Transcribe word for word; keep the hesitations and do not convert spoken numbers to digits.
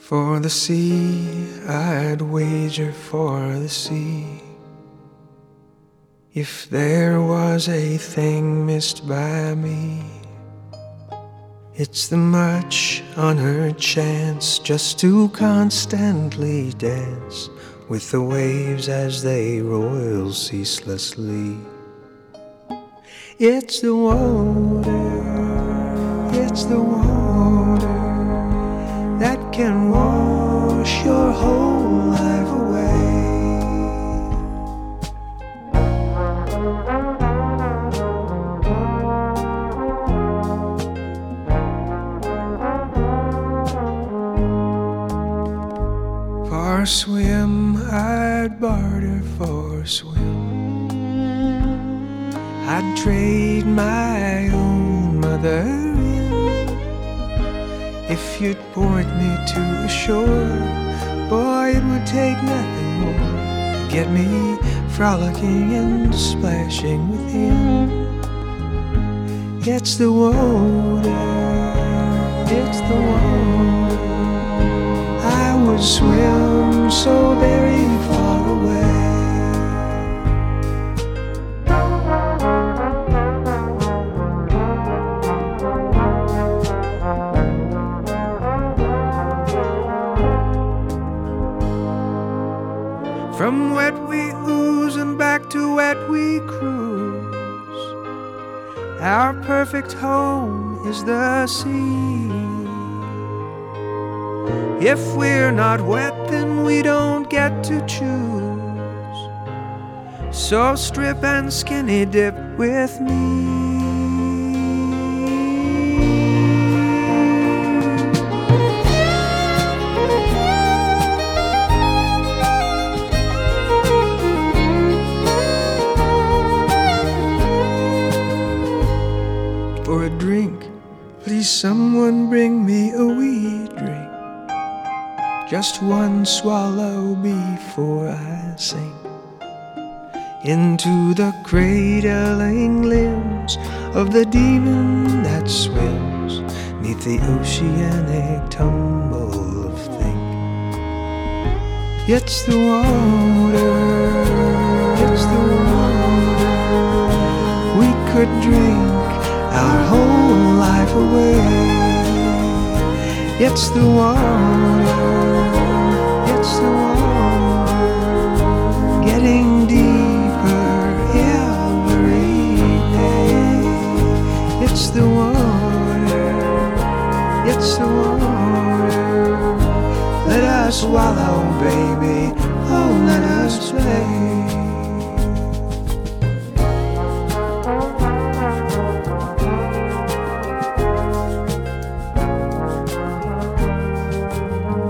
For the sea, I'd wager for the sea. If there was a thing missed by me, it's the much unheard chance just to constantly dance with the waves as they roil ceaselessly. It's the water, it's the water that can wash your whole life away. For a swim, I'd barter for a swim. I'd trade my own mother in. If you'd point me to a shore, boy, it would take nothing more to get me frolicking and splashing with him. It's the water, it's the water. I would swim so very far away. From wet we ooze and back to wet we cruise. Our perfect home is the sea. If we're not wet, then we don't get to choose. So strip and skinny dip with me. For a drink, please someone bring me a wee drink. Just one swallow before I sink into the cradling limbs of the demon that swims neath the oceanic tumble of think. It's the water, it's the water. We could drink our whole life away. It's the water, it's the water, getting deeper every day. It's the water, it's the water. Let us swallow, baby. Oh.